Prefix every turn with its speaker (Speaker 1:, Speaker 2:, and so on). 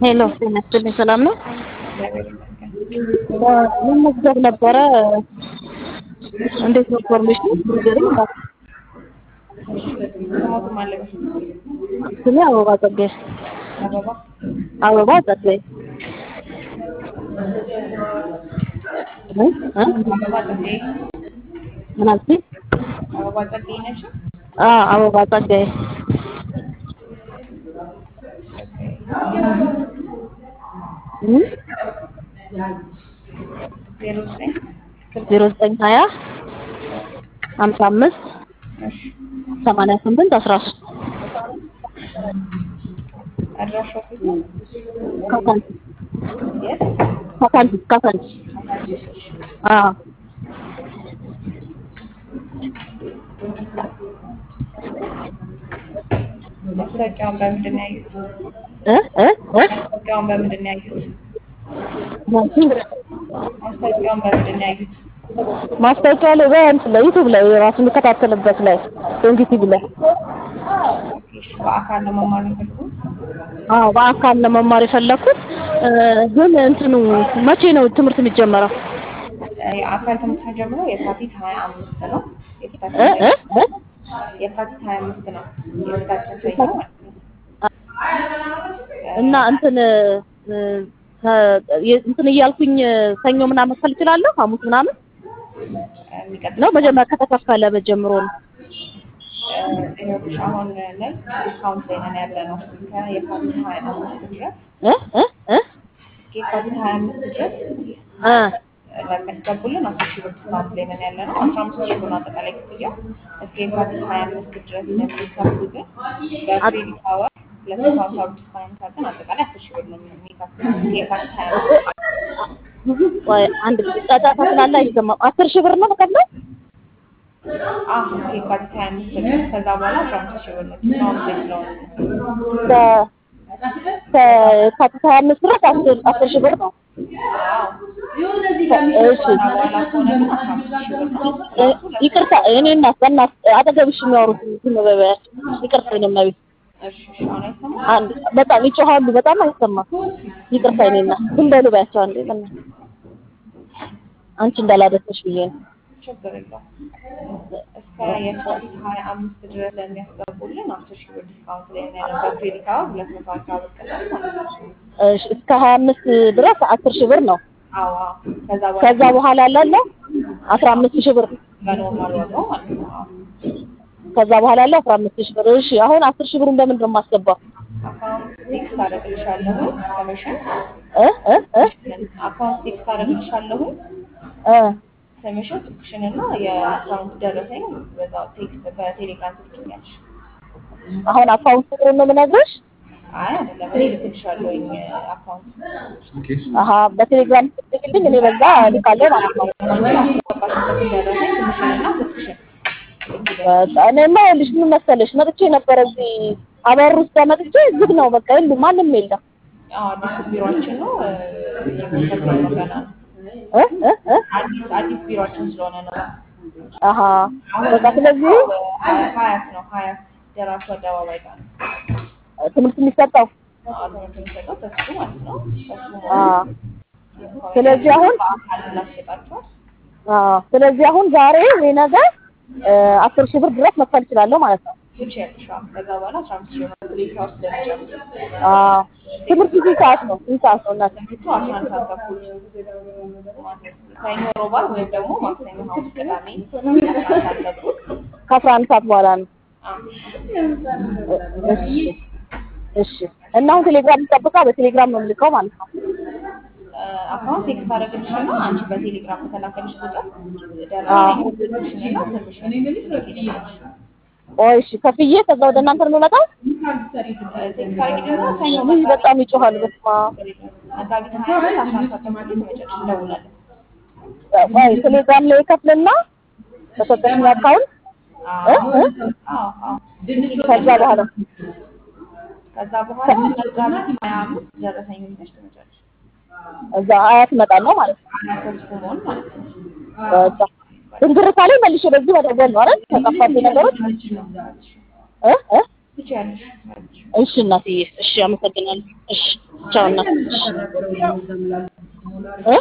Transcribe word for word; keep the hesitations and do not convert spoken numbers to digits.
Speaker 1: ሄሎ ጤና ሰላም ነው? ምን መዝገብ ነበረ? እንዴት ነው ኢንፎርሜሽን ንገሪኝ።
Speaker 2: ስሞት ማለት
Speaker 1: ስሜ አበባ ጸጋዬ።
Speaker 2: አበባ
Speaker 1: አበባ ጸጋዬ እ እ
Speaker 2: አበባ ጸጋዬ
Speaker 1: ምን አልሽኝ?
Speaker 2: አበባ ጸጋዬ ነሽ?
Speaker 1: አ አበባ ጸጋዬ እ ዜሮ ዘጠኝ ሀያ ሀምሳ አምስት ሰማንያ ስምንት አስራ ሶስት
Speaker 2: አድራሻው
Speaker 1: ካሳንቺ
Speaker 2: የት?
Speaker 1: ካሳንቺ ካሳንቺ አ
Speaker 2: ማስታወቂያውን በምንድን ነው ያዩት?
Speaker 1: እ እ እ
Speaker 2: ማስታወቂያውን በምንድን ነው ያዩት? ማስታወቂያውን በምንድን ነው ያዩት?
Speaker 1: ማስታወቂያ ላይ በእንትን ላይ ዩቲዩብ ላይ ራሱ የምከታተልበት ላይ ዩቲዩብ ላይ
Speaker 2: በአካል ነው መማር የፈለጉት?
Speaker 1: አዎ በአካል ነው መማር የፈለኩት። ግን እንትኑ መቼ ነው ትምህርት የሚጀመረው?
Speaker 2: የአካል ትምህርት የሚጀምረው የካቲት ሀያ አምስት ነው።
Speaker 1: እ እ እ
Speaker 2: የካቲት ሀያ አምስት ነው። የፊታችን ሰኞ ማለት ነው።
Speaker 1: እና እንትን እንትን እያልኩኝ ሰኞ ምናምን መክፈል እችላለሁ? ሐሙስ ምናምን ነው መጀመሪያ ከተከፈለ በጀምሮ ነው?
Speaker 2: ሌሎች አሁን ላይ ዲስካውንት ላይ ነን ያለነው ከየካቲት ሀያ አምስት ድረስ
Speaker 1: እ እ እ
Speaker 2: የካቲት ሀያ አምስት ድረስ
Speaker 1: እ
Speaker 2: ለሚያስገቡልን አስር ሺህ ብር ዲስካውንት ላይ ነን ያለነው። አስራ አምስት ሺህ ብር አጠቃላይ ክፍያው እስከ የካቲት ሀያ አምስት ድረስ ለሚከፍሉ ግን በክሬዲት አወር ሁለት መቶ ሀምሳ ብር ዲስካውንት አድርገን አጠቃላይ አስር ሺህ ብር ነው የሚከፍሉት እስከ የካቲት ሀያ አምስት።
Speaker 1: ወይ አንድ ጫጫታ ስላለ አይሰማም። አስር ሺህ ብር ነው የምከፍለው?
Speaker 2: አዎ እስከ የካቲት ሀያ አምስት ድረስ ከዛ በኋላ አስራ አምስት ሺህ ብር ነው ዲስካውንት ላይ ስለሆነ
Speaker 1: ከየካቲት ሀያ አምስት ድረስ አስር አስር ሺህ ብር ነው። እሺ ይቅርታ እኔ እና በእናትሽ አጠገብሽ የሚያወሩት ዝም በያቸው። ይቅርታ እኔ እና ቤት አንድ በጣም ይጮሃሉ፣ በጣም አይሰማም። ይቅርታ እኔ እና ዝም በሉ በያቸው አንዴ በእናትሽ አንቺ እንዳላደረሰሽ ብዬ ነው።
Speaker 2: ችግር የለውም። እስከ የካቲት ሀያ አምስት ድረስ ለሚያስገቡልን አስር ሺህ ብር ዲስካውንት ላይ ያለው ክሬዲት አወር ሁለት መቶ ሀምሳ ብር ቅናሽ ማለት ነው።
Speaker 1: እሺ እስከ ሀያ አምስት ድረስ አስር ሺህ ብር ነው።
Speaker 2: አዎ ከዛ በኋላ
Speaker 1: ከዛ በኋላ ያለው አስራ አምስት ሺህ ብር
Speaker 2: በኖርማል ዋጋው ማለት ነው።
Speaker 1: ከዛ በኋላ ያለው አስራ አምስት ሺህ ብር። እሺ አሁን አስር ሺህ ብሩን በምንድን ነው የማስገባው?
Speaker 2: አካውንት ቴክስት አደርግልሻለሁ ኮሚሽን
Speaker 1: እ እ እ
Speaker 2: አካውንት ቴክስት አደርግልሻለሁ
Speaker 1: እ
Speaker 2: ኮሚሽን ስክሪፕሽን እና የአካውንት ደረሰኝ በዛው ቴክስት በቴሌግራም ትልኪኛለሽ።
Speaker 1: አሁን አካውንት ቁጥሩን ነው የምነግርሽ?
Speaker 2: አይ አይደለም እኔ ልክልሻለሁኝ አካውንት
Speaker 1: አሃ በቴሌግራም ትልኪልኝ እኔ በዛ ልካለሁ ማለት ነው።
Speaker 2: ደረሰኝ ኮሚሽን እና ስክሪፕሽን
Speaker 1: በቃ እኔማ ይኸውልሽ ምን መሰለሽ መጥቼ ነበረ እዚህ አበር ውስጥ መጥቼ ዝግ ነው በቃ የሉም ማንም የለም።
Speaker 2: አዎ አዲስ ቢሮአችን ነው እየተሰራ ነው ገና ነው።
Speaker 1: እ እ እ
Speaker 2: አዲስ አዲስ ቢሮአችን ስለሆነ ነው።
Speaker 1: አሃ በቃ ስለዚህ
Speaker 2: ሀያት ነው ሀያት ደራርቱ አደባባይ ጋር ነው
Speaker 1: ትምህርት የሚሰጠው።
Speaker 2: አዎ ትምህርት የሚሰጠው ተስፉ ማለት ነው። ተስፉ
Speaker 1: አዎ ስለዚህ አሁን
Speaker 2: በአካል እናስሸጣቸዋል።
Speaker 1: አዎ ስለዚህ አሁን ዛሬ ወይ ነገ አስር ሺህ ብር ድረስ መክፈል እችላለሁ ማለት ነው።
Speaker 2: ትችያለሽ። ከዛ በኋላ አስራ አምስት ሺህ ብር ክሬዲት አወር ስለሚጨምር
Speaker 1: አዎ ትምህርት ስንት ሰዓት ነው? ስንት ሰዓት ነው እናት?
Speaker 2: ትምህርቱ አስራ አንድ ሰዓት ተኩል ሰኞ፣ ሮብ፣ ዓርብ ወይም ደግሞ ማክሰኞ፣ ሐሙስ፣ ቅዳሜ
Speaker 1: ከአስራ አንድ ሰዓት በኋላ ነው። እሺ እሺ እና አሁን ቴሌግራም ይጠብቃ በቴሌግራም ነው የምልከው ማለት ነው።
Speaker 2: አካውንት ቴክስት አደረግልሽና አንቺ በቴሌግራም ከተላከልሽ ቁጥር ደረሰኝ ስምሽንና ስምሽን ትልኪልኛለሽ።
Speaker 1: ኦይ እሺ ከፍዬ ከዛ ወደ እናንተ ነው የምመጣው?
Speaker 2: ቴክስት አድርጊልኝና ሰኞ
Speaker 1: ይህ በጣም ይጮሃል። በስመ አብ
Speaker 2: መጋቢት ሀያ አምስት አስራ አንድ ሰዓት ተኩል ትመጫለሽ፣ እንደውላለን።
Speaker 1: ወይ ቴሌግራም ላይ ከፍልና በሰጠሽኝ አካውንት እ እ ከዛ በኋላ
Speaker 2: ከዛ በኋላ መጋቢት ሀያ አምስት ደረሰኝ ይዘሽ ትመጫለሽ።
Speaker 1: እዛ አያት እመጣለሁ ማለት ነው።
Speaker 2: ተስፉ መሆን ማለት ነው።
Speaker 1: በቃ እንግዲህ ካለኝ መልሼ በዚህ መደወል ነው አይደል? ተቀፋልኝ ነገሮች እ እ
Speaker 2: ትችያለሽ።
Speaker 1: እሺ እናትዬ እሺ አመሰግናለሁ። እሺ ቻው እናት። እ